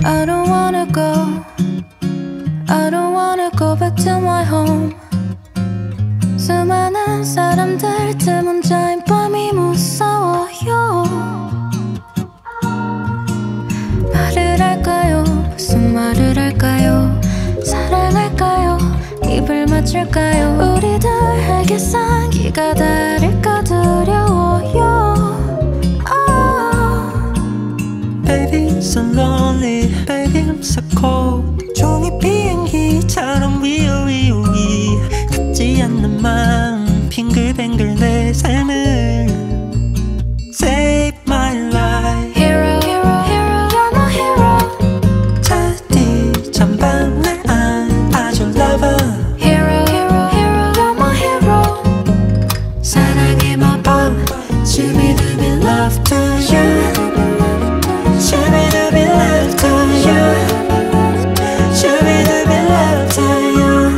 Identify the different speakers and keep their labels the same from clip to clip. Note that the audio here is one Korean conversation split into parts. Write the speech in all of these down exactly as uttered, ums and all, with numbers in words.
Speaker 1: I don't wanna go, I don't wanna go back to my home. 수많은 사람들 틈 혼자인 밤이 무서워요. 말을 할까요? 무슨 말을 할까요? 사랑할까요? 입을 맞출까요? 우리들에게 상기가 다를까 두려워요.
Speaker 2: Baby, I'm so lonely. Baby, I'm so cold. 종이 비행기처럼 위로 위로 위 같지 않는 마음 빙글뱅글 내 삶을 Save my life.
Speaker 1: Hero, hero, hero, you're my hero.
Speaker 2: 차디 전방을 안아줘 lover.
Speaker 1: Hero, hero, hero, you're my hero.
Speaker 2: 사랑의 마법 주비두비 love to you. 주비두비 love to you. 주비두비 love to you.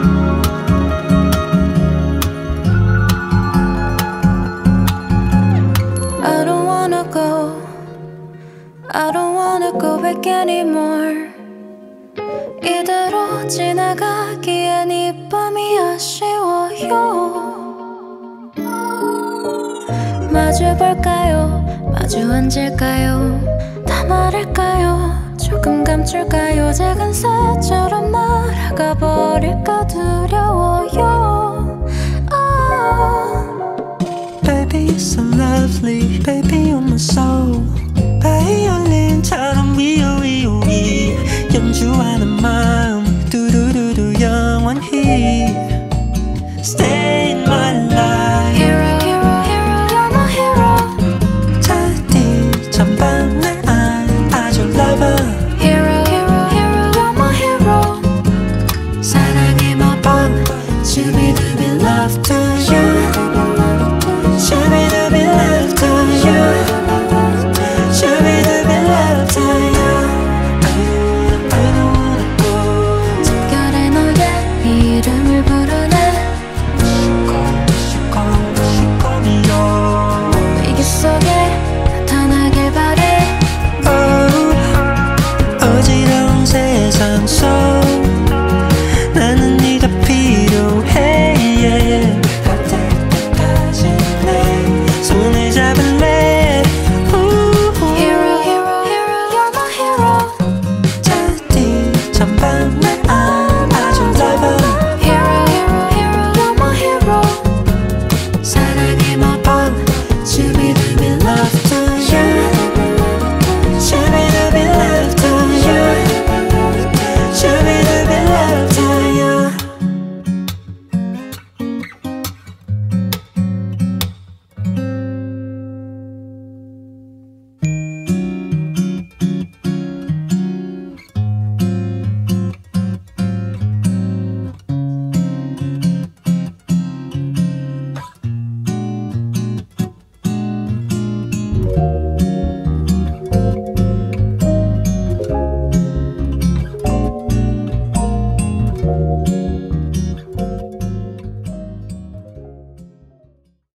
Speaker 1: I don't wanna go, I don't wanna go back anymore. 이대로 지나가기엔 이 밤이 아쉬워요. 마주볼까요? 마주 앉을까요? 다 말할까요? 조금 감출까요? 작은 새처럼 날아가 버릴까 두려워요.
Speaker 2: Baby, you're so lovely. Baby, you're my soul. 바이올린처럼 위로 위로 위 연주하는 마음 두루루루 영원히 Stay in my life.
Speaker 1: Hero, hero, hero, you're my hero.
Speaker 2: 차디 전방을